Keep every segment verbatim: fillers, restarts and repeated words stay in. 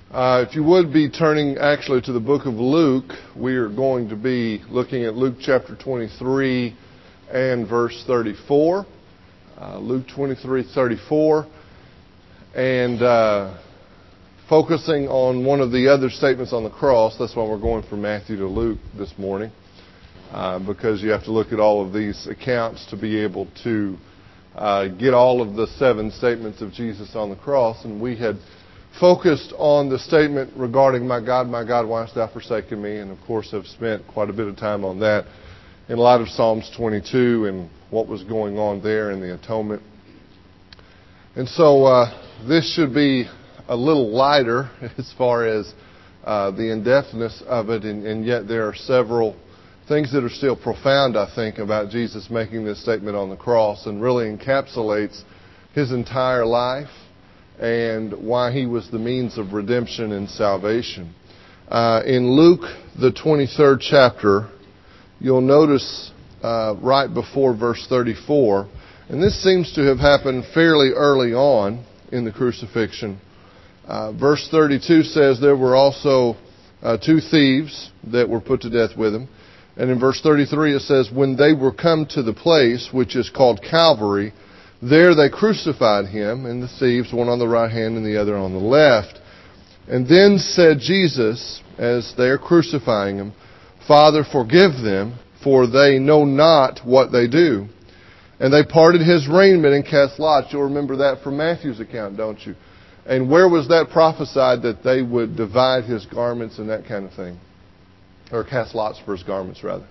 Uh, if you would be turning actually to the book of Luke, we are going to be looking at Luke chapter twenty-three and verse thirty-four. Uh, Luke twenty-three thirty-four, and uh, focusing on one of the other statements on the cross. That's why we're going from Matthew to Luke this morning, uh, because you have to look at all of these accounts to be able to uh, get all of the seven statements of Jesus on the cross. And we had focused on the statement regarding, "My God, my God, why hast thou forsaken me?" And of course have spent quite a bit of time on that in light of Psalms twenty-two and what was going on there in the atonement. And so uh, this should be a little lighter as far as uh, the in-depthness of it, and, and yet there are several things that are still profound, I think, about Jesus making this statement on the cross, and really encapsulates His entire life and why He was the means of redemption and salvation. Uh, in Luke, the twenty-third chapter, you'll notice uh, right before verse thirty-four, and this seems to have happened fairly early on in the crucifixion. Uh, verse thirty-two says there were also uh, two thieves that were put to death with Him. And in verse thirty-three it says, "When they were come to the place which is called Calvary, there they crucified Him, and the thieves, one on the right hand and the other on the left. And then said Jesus, as they are crucifying Him, Father, forgive them, for they know not what they do. And they parted His raiment and cast lots." You'll remember that from Matthew's account, don't you? And where was that prophesied, that they would divide His garments and that kind of thing? Or cast lots for His garments, rather.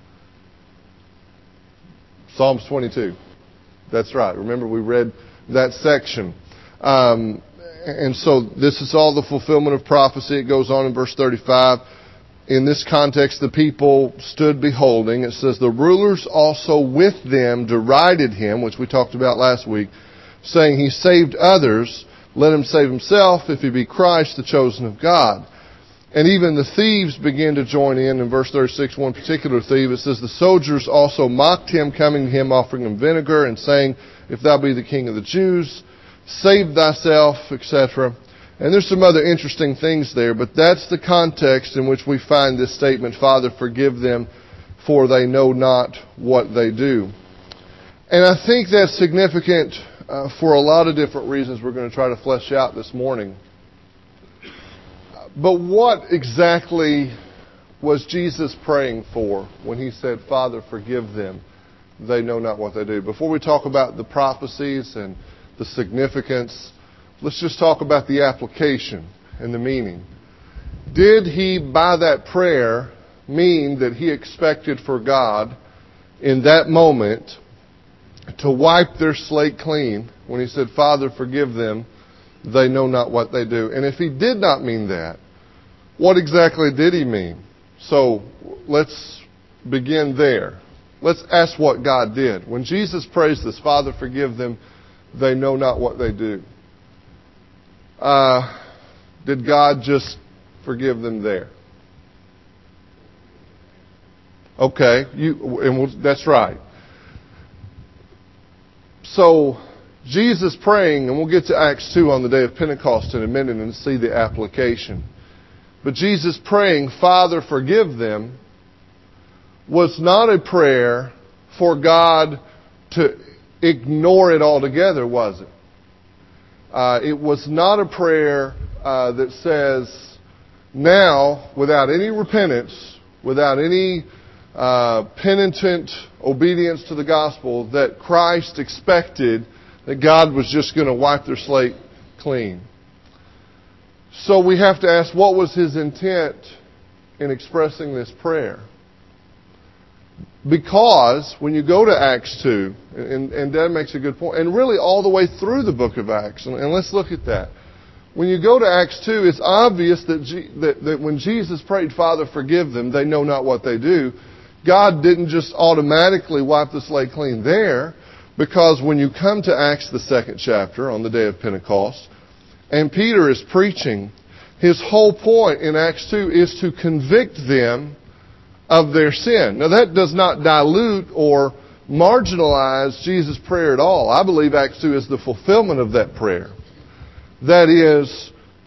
Psalms twenty-two. That's right. Remember, we read that section. Um, and so this is all the fulfillment of prophecy. It goes on in verse thirty-five. In this context, the people stood beholding. It says, "The rulers also with them derided Him," which we talked about last week, saying, "He saved others. Let Him save Himself, if He be Christ, the chosen of God." And even the thieves began to join in. In verse thirty-six, one particular thief, it says, "The soldiers also mocked Him, coming to Him, offering Him vinegar, and saying, If thou be the King of the Jews, save thyself," et cetera. And there's some other interesting things there, but that's the context in which we find this statement, "Father, forgive them, for they know not what they do." And I think that's significant uh, for a lot of different reasons we're going to try to flesh out this morning. But what exactly was Jesus praying for when He said, "Father, forgive them, they know not what they do"? Before we talk about the prophecies and the significance, let's just talk about the application and the meaning. Did He, by that prayer, mean that He expected for God in that moment to wipe their slate clean when He said, "Father, forgive them, they know not what they do"? And if He did not mean that, what exactly did He mean? So let's begin there. Let's ask what God did. When Jesus prays this, "Father, forgive them, they know not what they do," uh, did God just forgive them there? Okay, you, and we'll, that's right. So Jesus praying, and we'll get to Acts two on the day of Pentecost in a minute and see the application. But Jesus praying, "Father, forgive them," was not a prayer for God to ignore it altogether, was it? Uh, it was not a prayer uh, that says, now, without any repentance, without any uh, penitent obedience to the gospel, that Christ expected that God was just going to wipe their slate clean. So we have to ask, what was His intent in expressing this prayer? Because when you go to Acts two, and, and Dad makes a good point, and really all the way through the book of Acts, and, and let's look at that. When you go to Acts two, it's obvious that, G, that, that when Jesus prayed, "Father, forgive them, they know not what they do," God didn't just automatically wipe the slate clean there, because when you come to Acts, the second chapter, on the day of Pentecost, and Peter is preaching, his whole point in Acts two is to convict them of their sin. Now that does not dilute or marginalize Jesus' prayer at all. I believe Acts two is the fulfillment of that prayer. That is,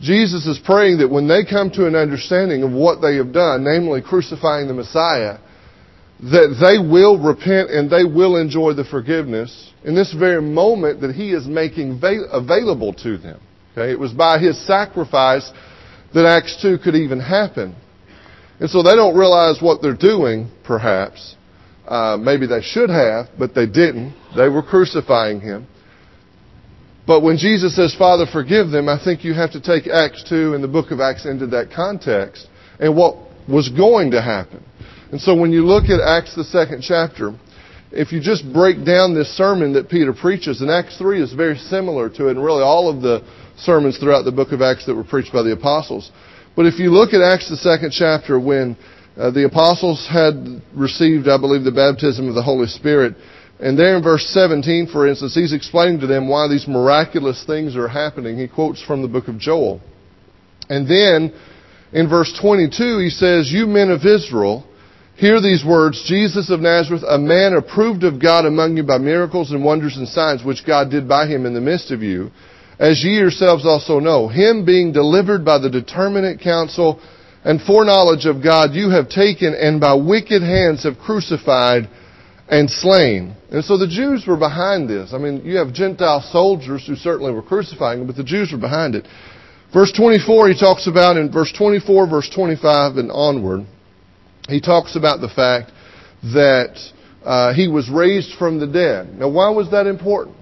Jesus is praying that when they come to an understanding of what they have done, namely crucifying the Messiah, that they will repent and they will enjoy the forgiveness in this very moment that He is making available to them. Okay? It was by His sacrifice that Acts two could even happen. And so they don't realize what they're doing, perhaps. Uh, maybe they should have, but they didn't. They were crucifying Him. But when Jesus says, Father, forgive them, I think you have to take Acts two and the book of Acts into that context and what was going to happen. And so when you look at Acts, the second chapter, if you just break down this sermon that Peter preaches, and Acts three is very similar to it, and really all of the sermons throughout the book of Acts that were preached by the apostles. But if you look at Acts, the second chapter, when uh, the apostles had received, I believe, the baptism of the Holy Spirit, and there in verse seventeen, for instance, he's explaining to them why these miraculous things are happening. He quotes from the book of Joel. And then in verse twenty-two, he says, You men of Israel, hear these words, Jesus of Nazareth, a man approved of God among you by miracles and wonders and signs, which God did by Him in the midst of you, as ye yourselves also know. Him being delivered by the determinate counsel and foreknowledge of God, you have taken and by wicked hands have crucified and slain. And so the Jews were behind this. I mean, you have Gentile soldiers who certainly were crucifying Him, but the Jews were behind it. Verse twenty-four, he talks about in verse twenty-four, verse twenty-five and onward, he talks about the fact that uh, He was raised from the dead. Now, why was that important?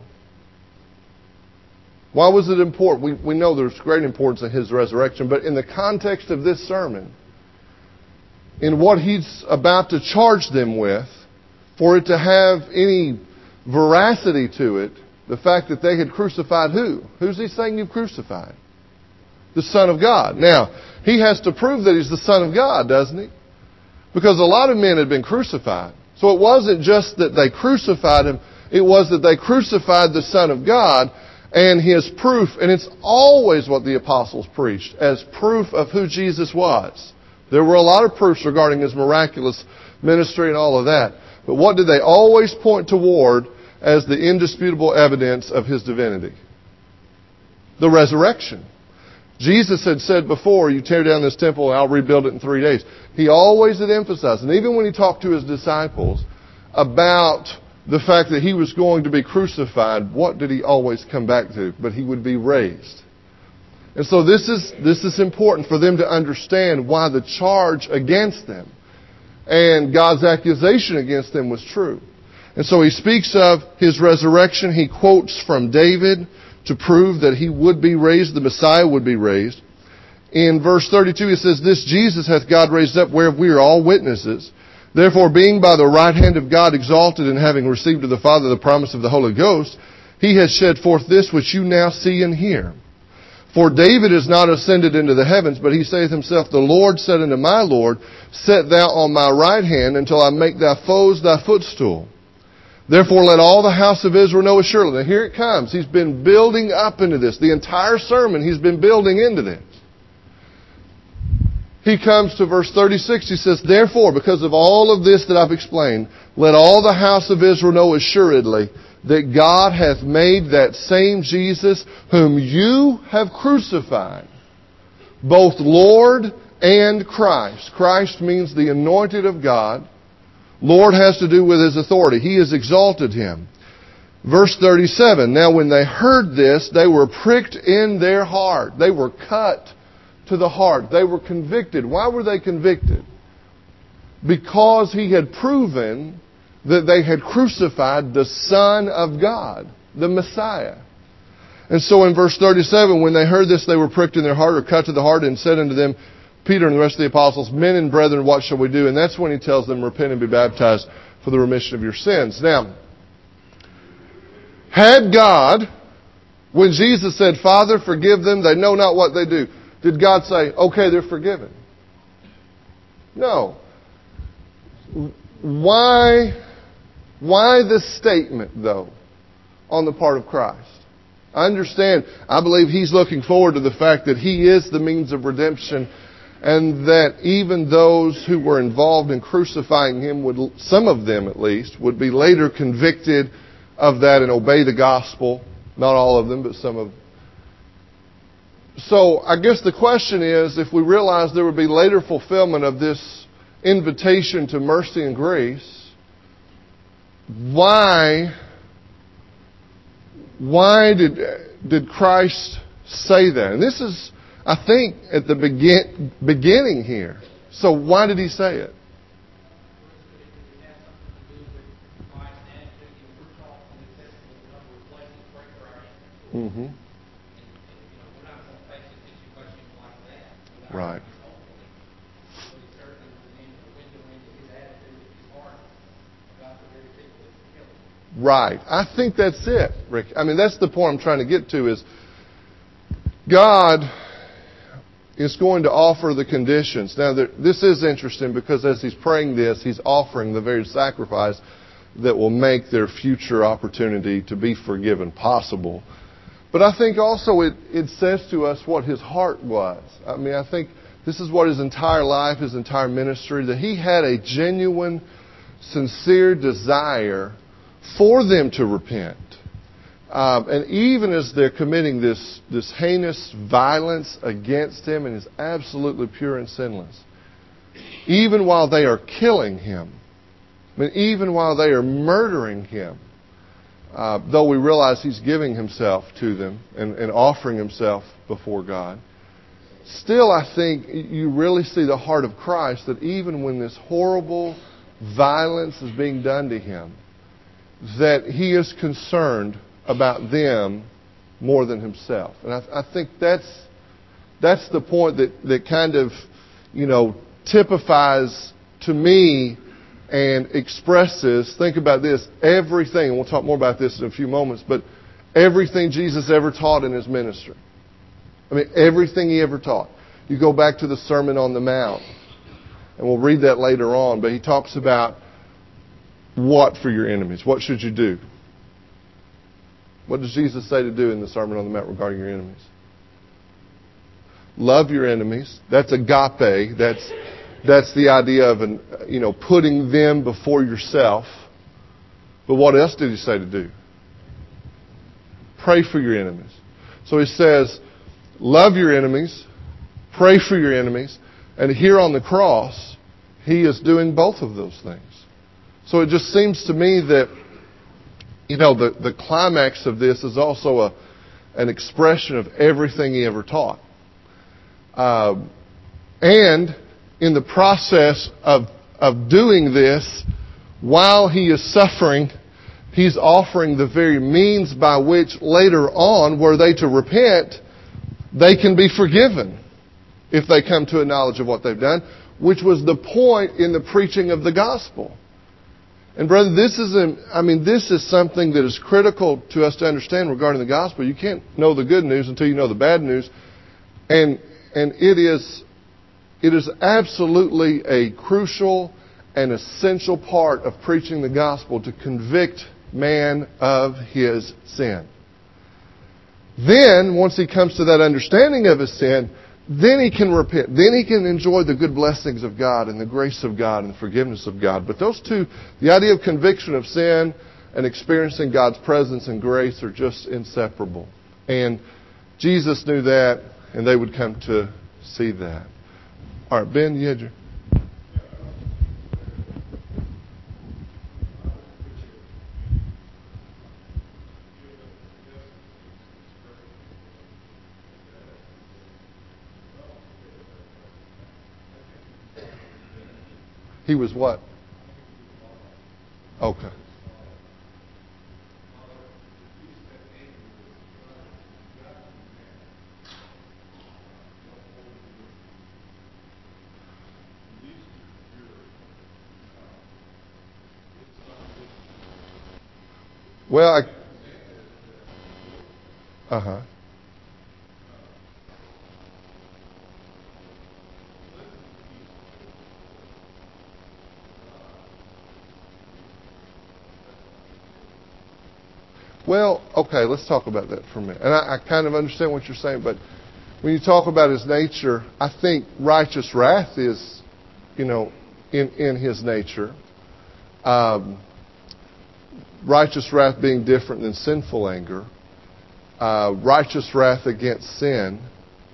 Why was it important? We, we know there's great importance in His resurrection, but in the context of this sermon, in what He's about to charge them with, for it to have any veracity to it, the fact that they had crucified who? Who's He saying you've crucified? The Son of God. Now, He has to prove that He's the Son of God, doesn't He? Because a lot of men had been crucified. So it wasn't just that they crucified Him, it was that they crucified the Son of God and His proof. And it's always what the apostles preached as proof of who Jesus was. There were a lot of proofs regarding His miraculous ministry and all of that. But what did they always point toward as the indisputable evidence of His divinity? The resurrection. Jesus had said before, you tear down this temple and I'll rebuild it in three days. He always had emphasized, and even when He talked to His disciples about the fact that He was going to be crucified, what did He always come back to? But He would be raised. And so this is, this is important for them to understand why the charge against them and God's accusation against them was true. And so He speaks of His resurrection. He quotes from David to prove that He would be raised, the Messiah would be raised. In verse thirty-two, He says, This Jesus hath God raised up, whereof we are all witnesses. Therefore, being by the right hand of God exalted, and having received of the Father the promise of the Holy Ghost, He has shed forth this which you now see and hear. For David is not ascended into the heavens, but he saith himself, The Lord said unto my Lord, Set thou on my right hand, until I make thy foes thy footstool. Therefore let all the house of Israel know assuredly. Now here it comes. He's been building up into this. The entire sermon He's been building into this. He comes to verse thirty-six. He says, Therefore, because of all of this that I've explained, let all the house of Israel know assuredly that God hath made that same Jesus whom you have crucified, both Lord and Christ. Christ means the anointed of God. Lord has to do with His authority. He has exalted Him. Verse thirty-seven, Now when they heard this, they were pricked in their heart. They were cut to the heart. They were convicted. Why were they convicted? Because He had proven that they had crucified the Son of God, the Messiah. And so in verse thirty-seven, when they heard this, they were pricked in their heart, or cut to the heart, and said unto them, Peter and the rest of the apostles, Men and brethren, what shall we do? And that's when He tells them, Repent and be baptized for the remission of your sins. Now, had God, when Jesus said, Father, forgive them, they know not what they do, did God say, okay, they're forgiven? No. Why, why this statement, though, on the part of Christ? I understand, I believe He's looking forward to the fact that He is the means of redemption, and that even those who were involved in crucifying Him, would, some of them at least, would be later convicted of that and obey the gospel. Not all of them, but some of them. so I guess the question is, if we realize there would be later fulfillment of this invitation to mercy and grace, why, why did, did Christ say that? And this is, I think, at the begin, beginning here. So why did He say it? Mm-hmm. Right. Right. I think that's it, Rick. I mean, that's the point I'm trying to get to is God is going to offer the conditions. Now, there, this is interesting because as He's praying this, He's offering the very sacrifice that will make their future opportunity to be forgiven possible. But I think also it, it says to us what His heart was. I mean, I think this is what His entire life, His entire ministry, that He had a genuine, sincere desire for them to repent. Um, and even as they're committing this, this heinous violence against Him and is absolutely pure and sinless, even while they are killing Him, I mean, even while they are murdering Him, uh, though we realize He's giving Himself to them and, and offering Himself before God, still I think you really see the heart of Christ that even when this horrible violence is being done to Him, that He is concerned about them more than Himself. And I, I think that's that's the point that, that kind of, you know, typifies to me and expresses, think about this, everything, and we'll talk more about this in a few moments, but everything Jesus ever taught in His ministry. I mean, everything He ever taught. You go back to the Sermon on the Mount, and we'll read that later on, but He talks about what for your enemies? What should you do? What does Jesus say to do in the Sermon on the Mount regarding your enemies? Love your enemies. That's agape. That's that's the idea of an, you know, putting them before yourself. But what else did He say to do? Pray for your enemies. So He says, love your enemies, pray for your enemies, and here on the cross, He is doing both of those things. So it just seems to me that, you know, the, the climax of this is also a, an expression of everything He ever taught. Uh, and in the process of, of doing this, while He is suffering, He's offering the very means by which later on, were they to repent, they can be forgiven if they come to a knowledge of what they've done, which was the point in the preaching of the gospel. And brother, this is a, I mean, this is something that is critical to us to understand regarding the gospel. You can't know the good news until you know the bad news. And and it is it is absolutely a crucial and essential part of preaching the gospel to convict man of his sin. Then, once he comes to that understanding of his sin, then he can repent. Then he can enjoy the good blessings of God and the grace of God and the forgiveness of God. But those two, the idea of conviction of sin and experiencing God's presence and grace are just inseparable. And Jesus knew that, and they would come to see that. All right, Ben, you had your... He was what? Okay. Well, I... Uh-huh. Well, okay, let's talk about that for a minute. And I, I kind of understand what you're saying, but when you talk about His nature, I think righteous wrath is, you know, in, in His nature. Um, righteous wrath being different than sinful anger. Uh, righteous wrath against sin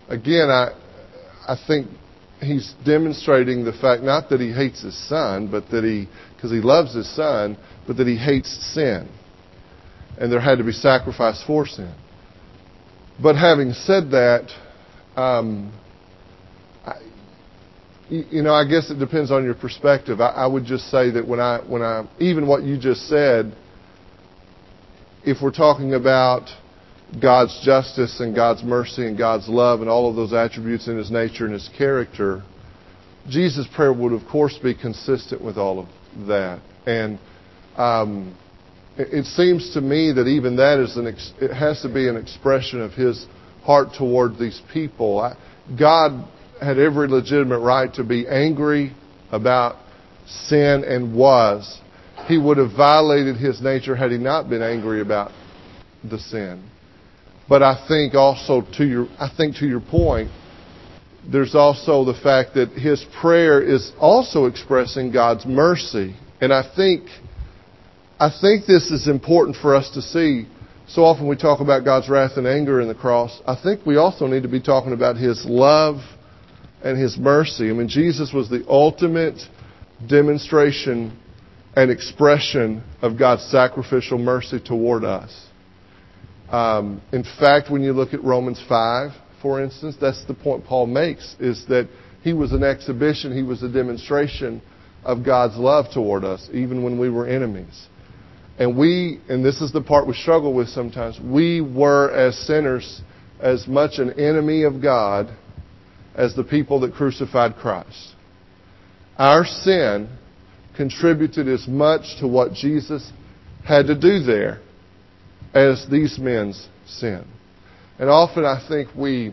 again, I I think he's demonstrating the fact not that he hates his son, but that he, because he loves his son, but that he hates sin. And there had to be sacrifice for sin. But having said that, um, I, you know, I guess it depends on your perspective. I, I would just say that when I, when I, even what you just said, if we're talking about God's justice and God's mercy and God's love and all of those attributes in His nature and His character, Jesus' prayer would, of course, be consistent with all of that. And um, it, it seems to me that even that is an ex- it has to be an expression of His heart toward these people. I, God had every legitimate right to be angry about sin and was. He would have violated His nature had He not been angry about the sin. But I think also to your, I think to your point, there's also the fact that His prayer is also expressing God's mercy. And I think, I think this is important for us to see. So often we talk about God's wrath and anger in the cross. I think we also need to be talking about His love and His mercy. I mean, Jesus was the ultimate demonstration and expression of God's sacrificial mercy toward us. Um, in fact, when you look at Romans five, for instance, that's the point Paul makes, is that He was an exhibition, He was a demonstration of God's love toward us, even when we were enemies. And we, and this is the part we struggle with sometimes, we were as sinners as much an enemy of God as the people that crucified Christ. Our sin contributed as much to what Jesus had to do there as these men's sin. And often I think we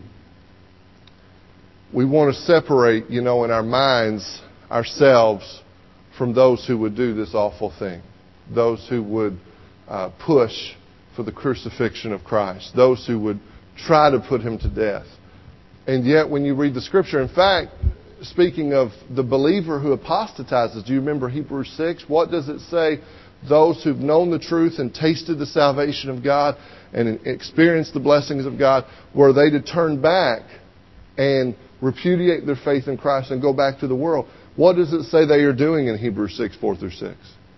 we want to separate, you know, in our minds ourselves from those who would do this awful thing. Those who would uh, push for the crucifixion of Christ. Those who would try to put Him to death. And yet when you read the Scripture, in fact, speaking of the believer who apostatizes, do you remember Hebrews six? What does it say? Those who've known the truth and tasted the salvation of God and experienced the blessings of God, were they to turn back and repudiate their faith in Christ and go back to the world? What does it say they are doing in Hebrews six, four through six?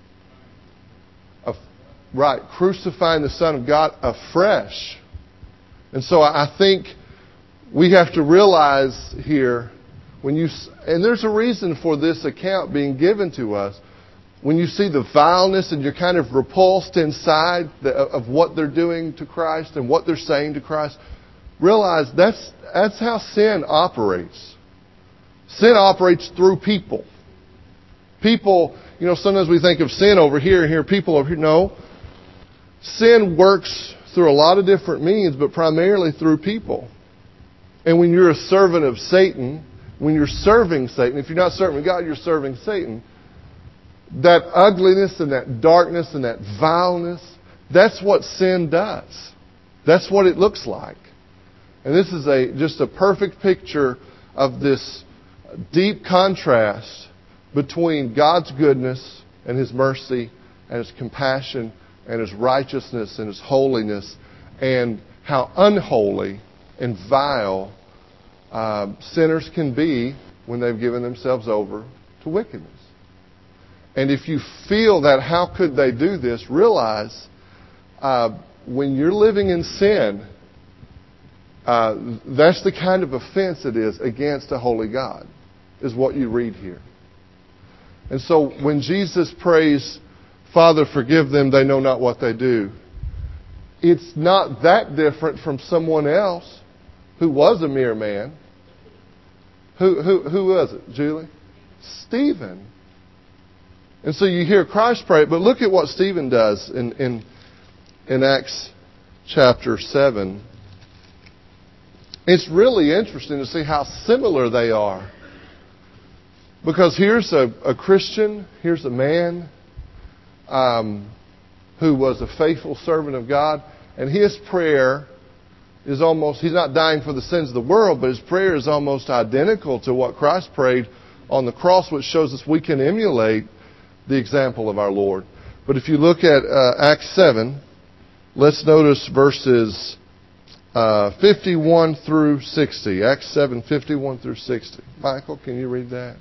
Right, crucifying the Son of God afresh. And so I think we have to realize here, when you, and there's a reason for this account being given to us. When you see the vileness and you're kind of repulsed inside the, of what they're doing to Christ and what they're saying to Christ, realize that's that's how sin operates. Sin operates through people. People, you know, sometimes we think of sin over here and here, people over here. No. Sin works through a lot of different means, but primarily through people. And when you're a servant of Satan, when you're serving Satan, if you're not serving God, you're serving Satan. That ugliness and that darkness and that vileness, that's what sin does. That's what it looks like. And this is a just a perfect picture of this deep contrast between God's goodness and His mercy and His compassion and His righteousness and His holiness, and how unholy and vile uh, sinners can be when they've given themselves over to wickedness. And if you feel that, how could they do this? Realize uh, when you're living in sin, uh, that's the kind of offense it is against a holy God, is what you read here. And so when Jesus prays, Father, forgive them, they know not what they do, it's not that different from someone else who was a mere man. Who, who, who was it, Julie? Stephen. And so you hear Christ pray, but look at what Stephen does in, in, in Acts chapter seven. It's really interesting to see how similar they are. Because here's a, a Christian, here's a man um, who was a faithful servant of God, and his prayer is almost, he's not dying for the sins of the world, but his prayer is almost identical to what Christ prayed on the cross, which shows us we can emulate the example of our Lord. But if you look at uh, Acts seven, let's notice verses uh, fifty-one through sixty. Acts seven, fifty-one through sixty. Michael, can you read that?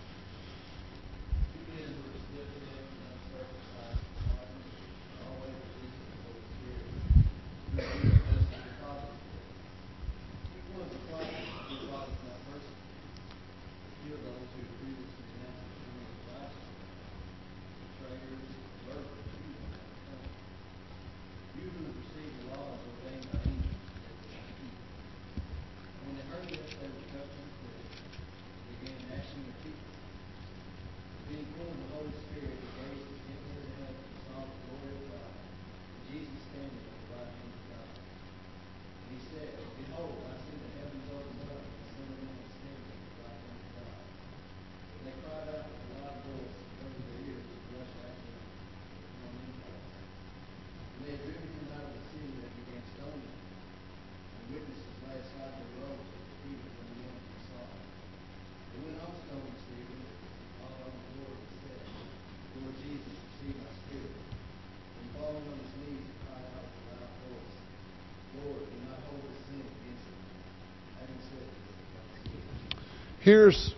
Here's,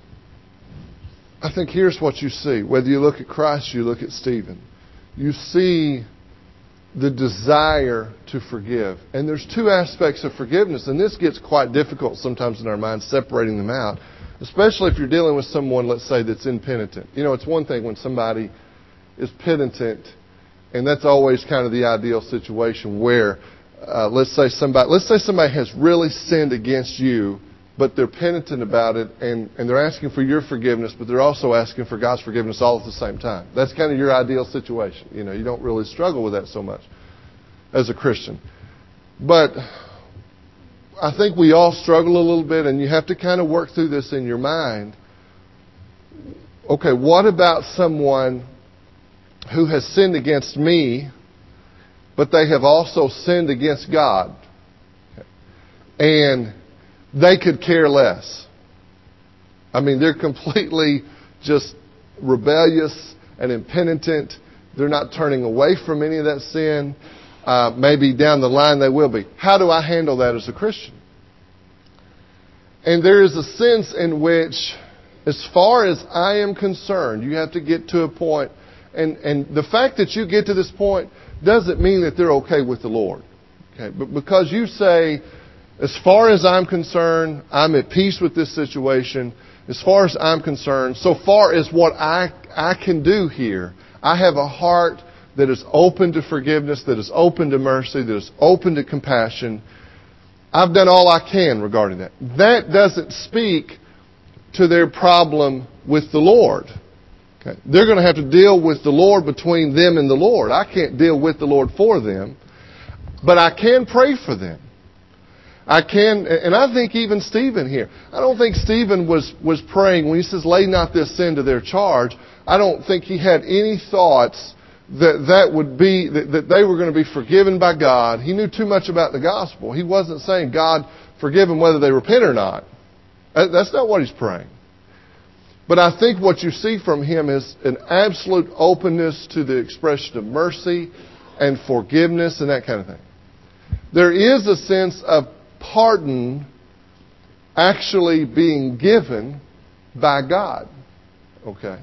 I think here's what you see. Whether you look at Christ, you look at Stephen. You see the desire to forgive. And there's two aspects of forgiveness, and this gets quite difficult sometimes in our minds, separating them out, especially if you're dealing with someone, let's say, that's impenitent. You know, it's one thing when somebody is penitent, and that's always kind of the ideal situation where, uh, let's say somebody, let's say somebody has really sinned against you, but they're penitent about it, and, and they're asking for your forgiveness, but they're also asking for God's forgiveness all at the same time. That's kind of your ideal situation. You know, you don't really struggle with that so much as a Christian. But I think we all struggle a little bit, and you have to kind of work through this in your mind. Okay, what about someone who has sinned against me, but they have also sinned against God? And they could care less. I mean, they're completely just rebellious and impenitent. They're not turning away from any of that sin. Uh, maybe down the line they will be. How do I handle that as a Christian? And there is a sense in which, as far as I am concerned, you have to get to a point, and, and the fact that you get to this point doesn't mean that they're okay with the Lord. Okay? But because you say, as far as I'm concerned, I'm at peace with this situation. As far as I'm concerned, so far as what I I can do here, I have a heart that is open to forgiveness, that is open to mercy, that is open to compassion. I've done all I can regarding that. That doesn't speak to their problem with the Lord. Okay. They're going to have to deal with the Lord between them and the Lord. I can't deal with the Lord for them, but I can pray for them. I can, and I think even Stephen here, I don't think Stephen was, was praying when he says, lay not this sin to their charge. I don't think he had any thoughts that that would be, that, that they were going to be forgiven by God. He knew too much about the gospel. He wasn't saying, God, forgive them whether they repent or not. That's not what he's praying. But I think what you see from him is an absolute openness to the expression of mercy and forgiveness and that kind of thing. There is a sense of pardon actually being given by God. Okay.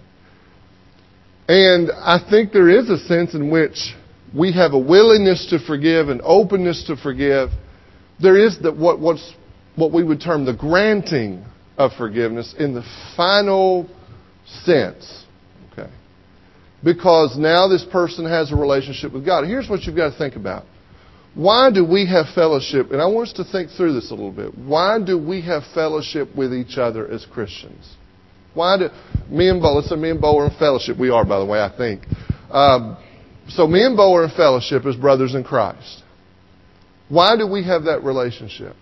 And I think there is a sense in which we have a willingness to forgive, an openness to forgive. There is the, what, what's, what we would term the granting of forgiveness in the final sense. Okay. Because now this person has a relationship with God. Here's what you've got to think about. Why do we have fellowship? And I want us to think through this a little bit. Why do we have fellowship with each other as Christians? Why do me and Bo? Let's say me and Bo are in fellowship. We are, by the way, I think. Um, so me and Bo are in fellowship as brothers in Christ. Why do we have that relationship?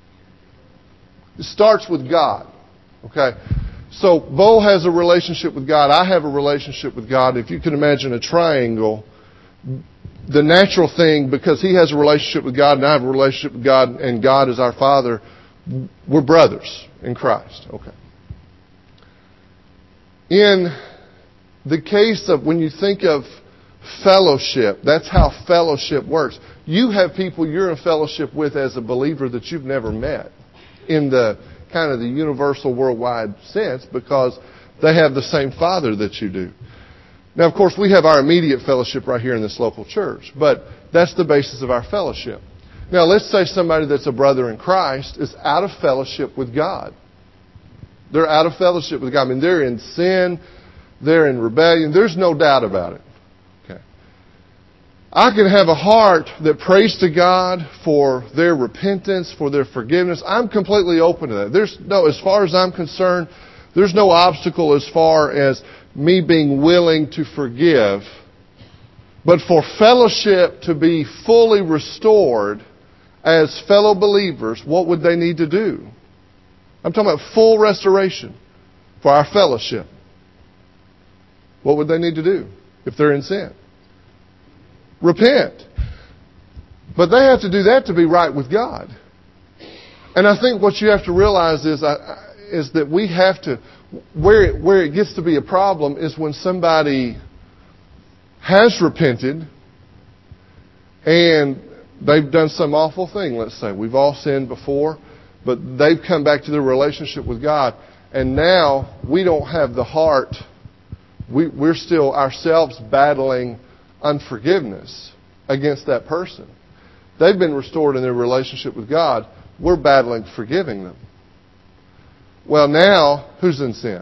It starts with God. Okay, so Bo has a relationship with God. I have a relationship with God. If you can imagine a triangle, the natural thing, because he has a relationship with God and I have a relationship with God and God is our Father, we're brothers in Christ. Okay. In the case of when you think of fellowship. That's how fellowship works. You have people you're in fellowship with as a believer that you've never met in the kind of the universal worldwide sense because they have the same Father that you do. Now, of course, we have our immediate fellowship right here in this local church, but that's the basis of our fellowship. Now, let's say somebody that's a brother in Christ is out of fellowship with God. They're out of fellowship with God. I mean, they're in sin. They're in rebellion. There's no doubt about it. Okay. I can have a heart that prays to God for their repentance, for their forgiveness. I'm completely open to that. There's no, as far as I'm concerned, there's no obstacle as far as me being willing to forgive. But for fellowship to be fully restored as fellow believers, what would they need to do? I'm talking about full restoration for our fellowship. What would they need to do if they're in sin? Repent. But they have to do that to be right with God. And I think what you have to realize is, is that we have to, where it, where it gets to be a problem is when somebody has repented and they've done some awful thing, let's say. We've all sinned before, but they've come back to their relationship with God, and now we don't have the heart. We, we're still ourselves battling unforgiveness against that person. They've been restored in their relationship with God. We're battling forgiving them. Well, now, who's in sin?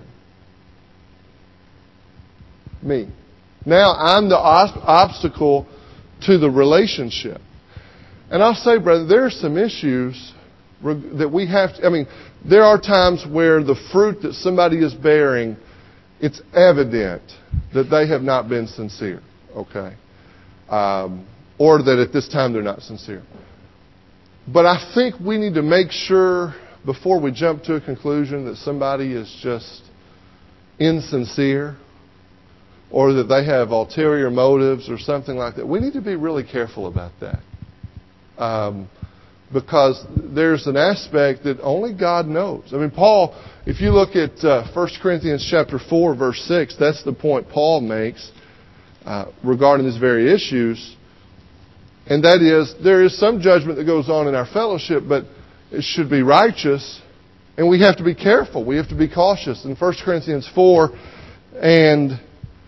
Me. Now I'm the obstacle to the relationship. And I'll say, brother, there are some issues that we have to, I mean, there are times where the fruit that somebody is bearing, it's evident that they have not been sincere, okay? Um, or that at this time they're not sincere. But I think we need to make sure before we jump to a conclusion that somebody is just insincere or that they have ulterior motives or something like that. We need to be really careful about that. Um, because there's an aspect that only God knows. I mean, Paul, if you look at uh, First Corinthians chapter four, verse six, that's the point Paul makes uh, regarding these very issues. And that is, there is some judgment that goes on in our fellowship, but it should be righteous. And we have to be careful. We have to be cautious. In First Corinthians four and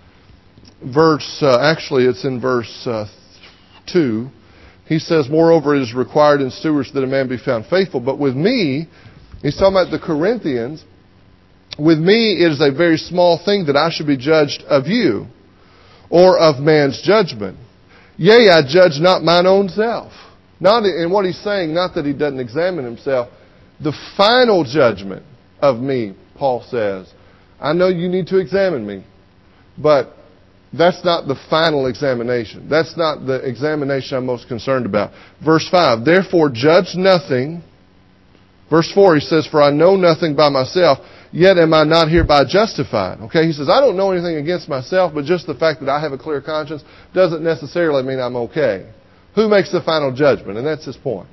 verse, uh, actually it's in verse uh, two, he says, moreover, it is required in stewards that a man be found faithful. But with me, he's talking about the Corinthians, with me it is a very small thing that I should be judged of you, or of man's judgment. Yea, I judge not mine own self. Not, and what he's saying, not that he doesn't examine himself, the final judgment of me, Paul says, I know you need to examine me, but that's not the final examination. That's not the examination I'm most concerned about. Verse five, therefore judge nothing. Verse four, he says, for I know nothing by myself, yet am I not hereby justified. Okay, he says, I don't know anything against myself, but just the fact that I have a clear conscience doesn't necessarily mean I'm okay. Who makes the final judgment? And that's his point.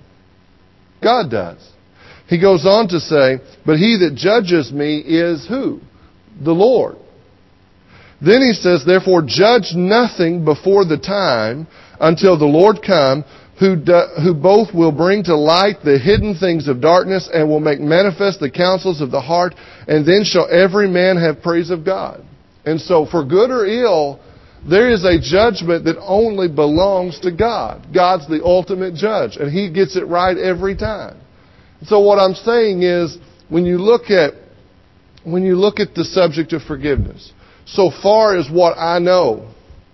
God does. He goes on to say, but he that judges me is who? The Lord. Then he says, therefore judge nothing before the time until the Lord come, who do, who both will bring to light the hidden things of darkness and will make manifest the counsels of the heart, and then shall every man have praise of God. And so for good or ill, there is a judgment that only belongs to God. God's the ultimate judge, and He gets it right every time. So what I'm saying is, when you look at when you look at the subject of forgiveness, so far as what I know,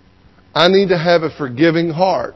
I need to have a forgiving heart.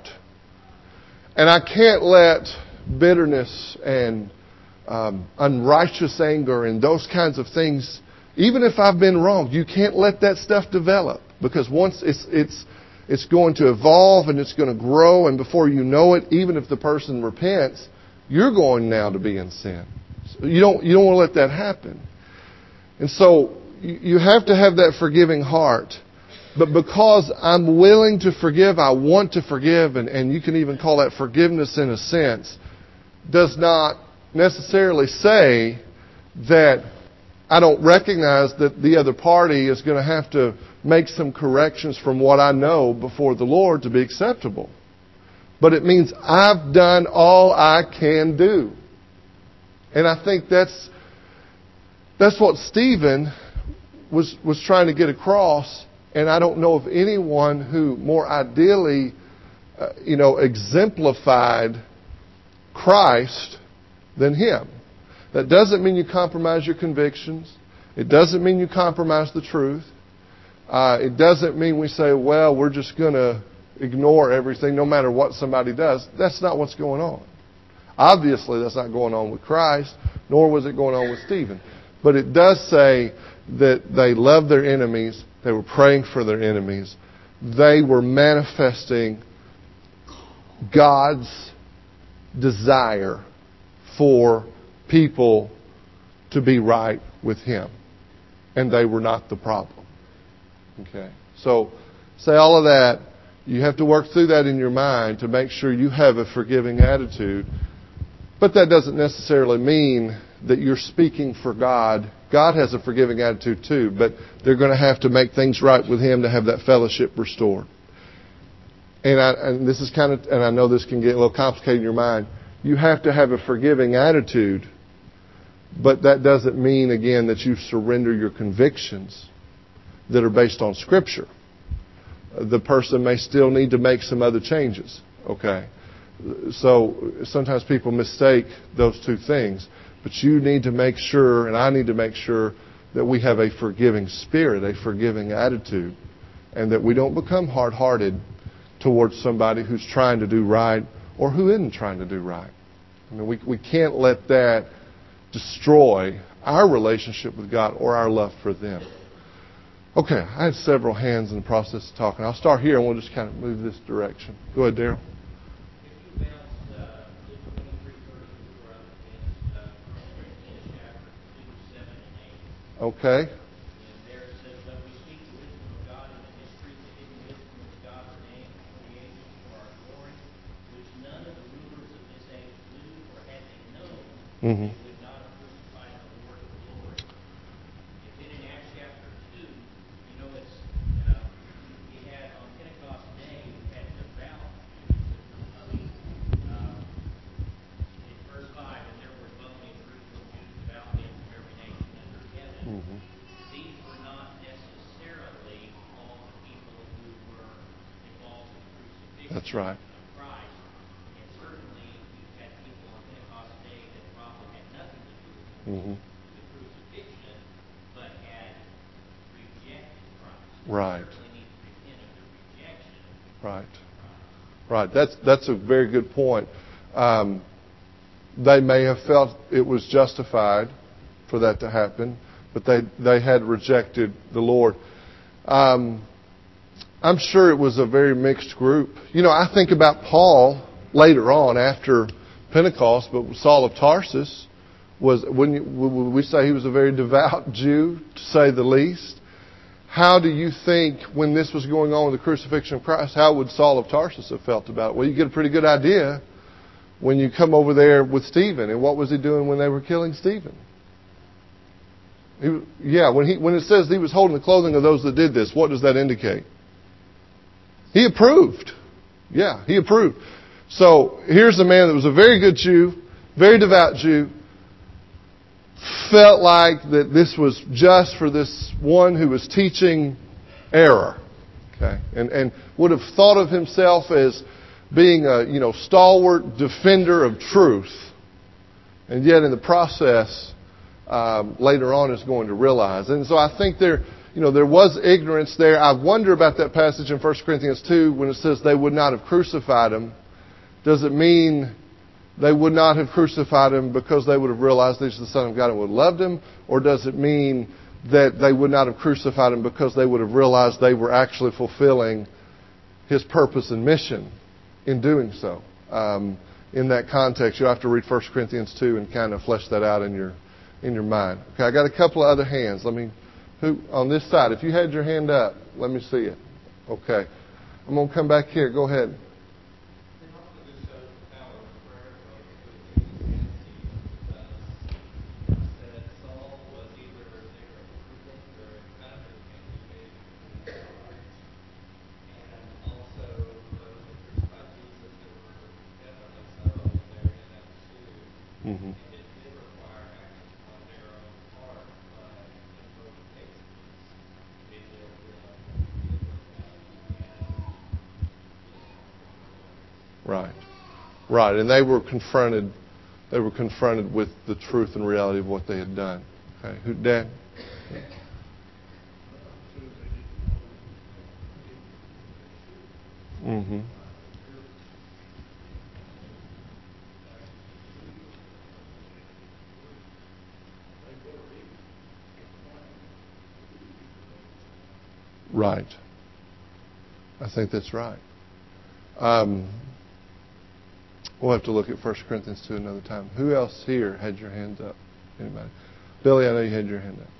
And I can't let bitterness and um, unrighteous anger and those kinds of things, even if I've been wrong, you can't let that stuff develop. Because once it's it's it's going to evolve and it's going to grow, and before you know it, even if the person repents, you're going now to be in sin. So you don't you don't want to let that happen. And so you have to have that forgiving heart. But because I'm willing to forgive, I want to forgive, and, and you can even call that forgiveness in a sense, does not necessarily say that I don't recognize that the other party is going to have to make some corrections from what I know before the Lord to be acceptable. But it means I've done all I can do. And I think that's that's what Stephen was was trying to get across. And I don't know of anyone who more ideally, uh, you know, exemplified Christ than him. That doesn't mean you compromise your convictions. It doesn't mean you compromise the truth. Uh, it doesn't mean we say, well, we're just going to ignore everything no matter what somebody does. That's not what's going on. Obviously, that's not going on with Christ, nor was it going on with Stephen. But it does say that they loved their enemies. They were praying for their enemies. They were manifesting God's desire for people to be right with Him. And they were not the problem. Okay? So, say all of that. You have to work through that in your mind to make sure you have a forgiving attitude. But that doesn't necessarily mean that you're speaking for God. God has a forgiving attitude too, but they're going to have to make things right with Him to have that fellowship restored. And, I, and this is kind of, and I know this can get a little complicated in your mind. You have to have a forgiving attitude, but that doesn't mean, again, that you surrender your convictions that are based on Scripture. The person may still need to make some other changes. Okay? So sometimes people mistake those two things. But you need to make sure, and I need to make sure, that we have a forgiving spirit, a forgiving attitude, and that we don't become hard-hearted towards somebody who's trying to do right or who isn't trying to do right. I mean, we, we can't let that destroy our relationship with God or our love for them. Okay, I had several hands in the process of talking. I'll start here and we'll just kind of move this direction. Go ahead, Daryl. Okay. And there it says, but we speak the wisdom of God in the mysteries, the hidden wisdom which God ordained before the ages for our glory, which none of the rulers of this age knew, or had they known, mm-hmm. they would not have crucified the Lord of glory. And then in Acts chapter two, you know, it's uh, we had on Pentecost Day, we had devout Jews that were coming. Uh, in verse five, and there were dwelling in Jerusalem Jews devout men from every nation under heaven. Mm-hmm. These were not necessarily all the people who were involved in the crucifixion That's right. of Christ. And certainly you had people on Pentecost Day that probably had nothing to do with mm-hmm. the crucifixion, but had rejected Christ. Right. They certainly need to repent of their rejection. Right. Right. That's that's a very good point. Um, they may have felt it was justified for that to happen, but they they had rejected the Lord. Um, I'm sure it was a very mixed group. You know, I think about Paul later on after Pentecost, but Saul of Tarsus was, wouldn't you, would we say he was a very devout Jew, to say the least? How do you think, when this was going on with the crucifixion of Christ, how would Saul of Tarsus have felt about it? Well, you get a pretty good idea when you come over there with Stephen. And what was he doing when they were killing Stephen? He, yeah, when he when it says he was holding the clothing of those that did this, what does that indicate? He approved. Yeah, he approved. So here's a man that was a very good Jew, very devout Jew, felt like that this was just for this one who was teaching error. Okay, and and would have thought of himself as being a you know stalwart defender of truth, and yet in the process, um, later on is going to realize. And so I think there, you know, there was ignorance there. I wonder about that passage in First Corinthians two when it says they would not have crucified him. Does it mean they would not have crucified him because they would have realized he's the Son of God and would have loved him? Or does it mean that they would not have crucified him because they would have realized they were actually fulfilling his purpose and mission in doing so? Um, in that context, you'll have to read First Corinthians two and kind of flesh that out in your in your mind. Okay, I got a couple of other hands. Let me, who on this side, if you had your hand up, let me see it. Okay. I'm going to come back here. Go ahead. Right. Right. And they were confronted. They were confronted with the truth and reality of what they had done. Okay. Who, Dad? Mm-hmm. Right. I think that's right. Um, we'll have to look at First Corinthians two another time. Who else here had your hands up? Anybody? Billy, I know you had your hand up.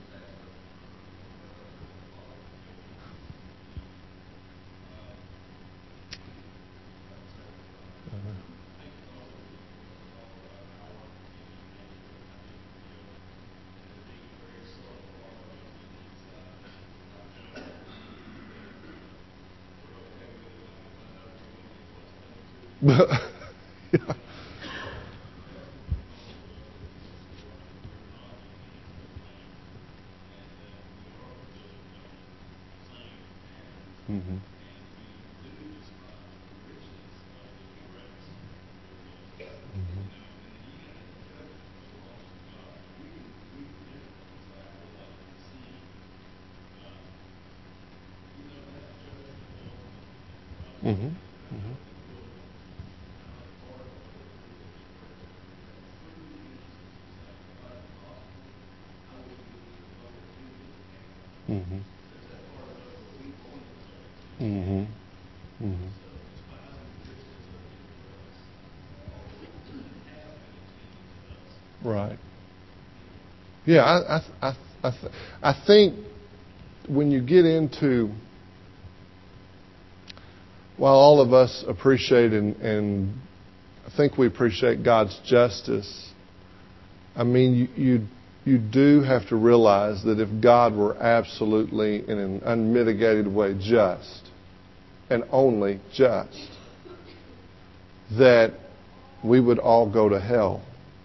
Yeah. Mm-hmm. Mm-hmm. Mm-hmm. Mm-hmm. Mm-hmm. Mm-hmm. Right. Yeah, I, I, I, I, th- I think when you get into, while all of us appreciate and, and I think we appreciate God's justice, I mean, you, you you do have to realize that if God were absolutely, in an unmitigated way, just, and only just, that we would all go to hell.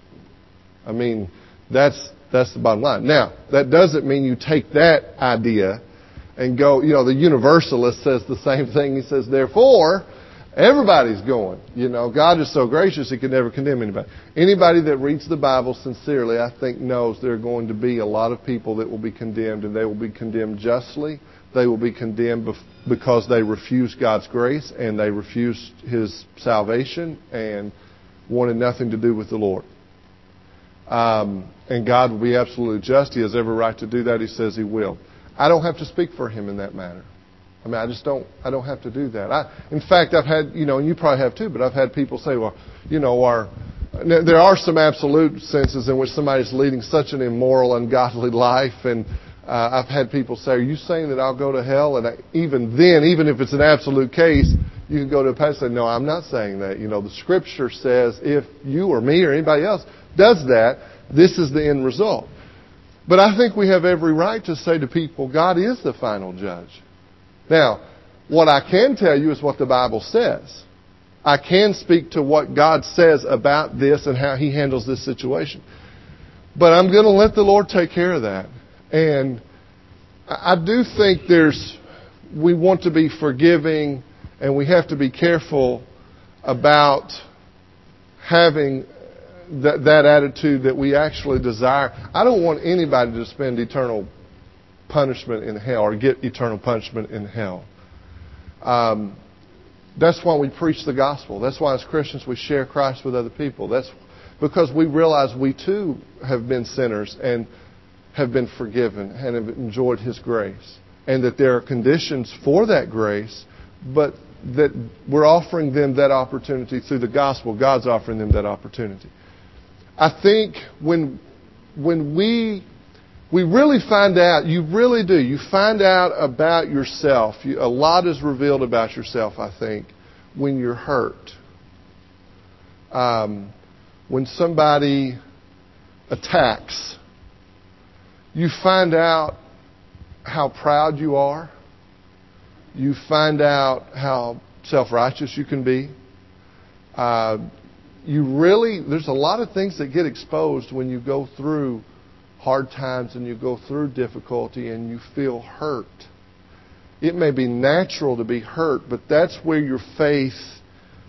I mean, that's that's the bottom line. Now, that doesn't mean you take that idea and go, you know, the universalist says the same thing. He says, therefore, everybody's going. You know, God is so gracious, He can never condemn anybody. Anybody that reads the Bible sincerely, I think, knows there are going to be a lot of people that will be condemned, and they will be condemned justly. They will be condemned because they refuse God's grace and they refused His salvation and wanted nothing to do with the Lord. Um, and God will be absolutely just. He has every right to do that. He says He will. I don't have to speak for Him in that matter. I mean, I just don't, I don't have to do that. I, in fact, I've had, you know, and you probably have too, but I've had people say, well, you know, our, there are some absolute senses in which somebody's leading such an immoral, ungodly life, and uh, I've had people say, are you saying that I'll go to hell? And I, even then, even if it's an absolute case, you can go to a pastor and say, no, I'm not saying that. You know, the Scripture says if you or me or anybody else does that, this is the end result. But I think we have every right to say to people, God is the final judge. Now, what I can tell you is what the Bible says. I can speak to what God says about this and how He handles this situation. But I'm going to let the Lord take care of that. And I do think there's, we want to be forgiving, and we have to be careful about having that, that attitude that we actually desire. I don't want anybody to spend eternal punishment in hell or get eternal punishment in hell. Um, that's why we preach the gospel. That's why as Christians we share Christ with other people. That's because we realize we too have been sinners and have been forgiven and have enjoyed His grace. And that there are conditions for that grace, but that we're offering them that opportunity through the gospel. God's offering them that opportunity. I think when when we we really find out, you really do, you find out about yourself. You, a lot is revealed about yourself, I think, when you're hurt. Um, when somebody attacks, you find out how proud you are. You find out how self-righteous you can be. Uh, you really, there's a lot of things that get exposed when you go through hard times and you go through difficulty and you feel hurt. It may be natural to be hurt, but that's where your faith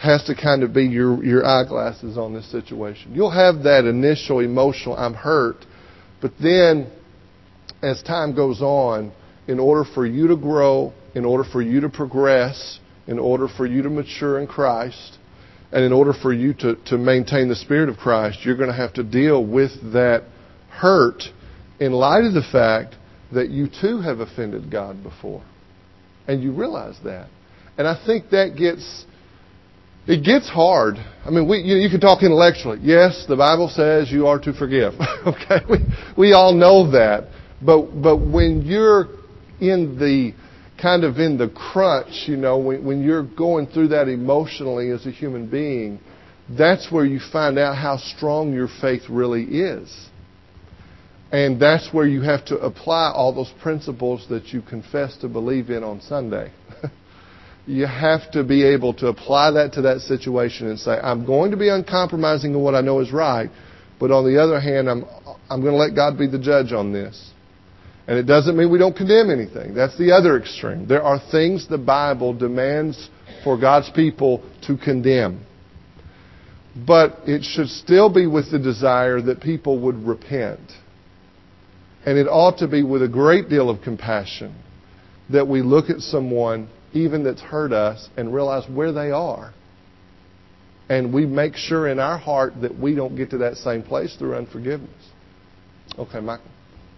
has to kind of be your, your eyeglasses on this situation. You'll have that initial emotional, I'm hurt, but then as time goes on, in order for you to grow, in order for you to progress, in order for you to mature in Christ, and in order for you to, to maintain the Spirit of Christ, you're going to have to deal with that hurt in light of the fact that you too have offended God before. And you realize that. And I think that gets, it gets hard. I mean, we, you, you can talk intellectually. Yes, the Bible says you are to forgive. Okay, we, we all know that. But, but when you're in the, kind of in the crunch, you know, when, when you're going through that emotionally as a human being, that's where you find out how strong your faith really is. And that's where you have to apply all those principles that you confess to believe in on Sunday. You have to be able to apply that to that situation and say, I'm going to be uncompromising in what I know is right, but on the other hand, I'm, I'm going to let God be the judge on this. And it doesn't mean we don't condemn anything. That's the other extreme. There are things the Bible demands for God's people to condemn. But it should still be with the desire that people would repent. And it ought to be with a great deal of compassion that we look at someone, even that's hurt us, and realize where they are. And we make sure in our heart that we don't get to that same place through unforgiveness. Okay, Michael.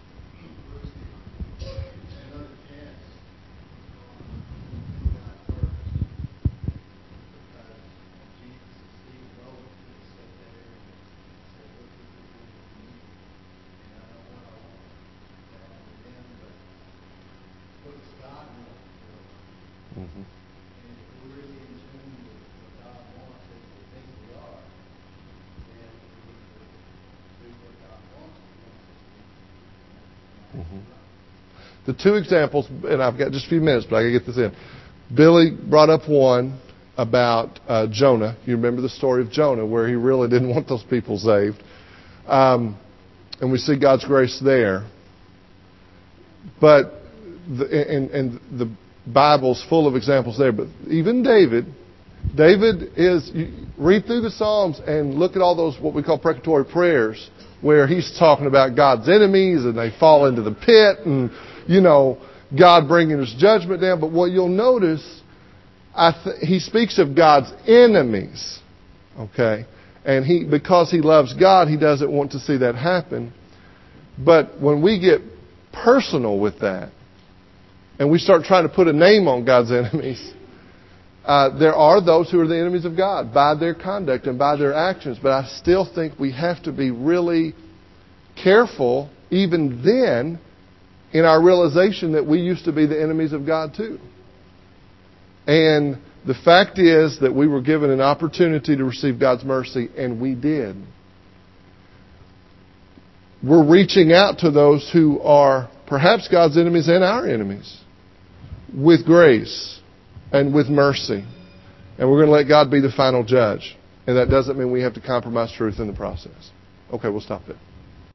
Mm-hmm. Mm-hmm. The two examples, and I've got just a few minutes, but I got to get this in. Billy brought up one about uh, Jonah. You remember the story of Jonah, where he really didn't want those people saved. Um, and we see God's grace there. But, the, and, and the Bible's full of examples there. But even David, David is, you read through the Psalms and look at all those what we call precatory prayers, where he's talking about God's enemies and they fall into the pit and, you know, God bringing his judgment down. But what you'll notice, I th- he speaks of God's enemies, okay? And he, because he loves God, he doesn't want to see that happen. But when we get personal with that, and we start trying to put a name on God's enemies, uh, there are those who are the enemies of God by their conduct and by their actions. But I still think we have to be really careful, even then, in our realization that we used to be the enemies of God too. And the fact is that we were given an opportunity to receive God's mercy, and we did. We're reaching out to those who are perhaps God's enemies and our enemies with grace and with mercy. And we're going to let God be the final judge. And that doesn't mean we have to compromise truth in the process. Okay, we'll stop there.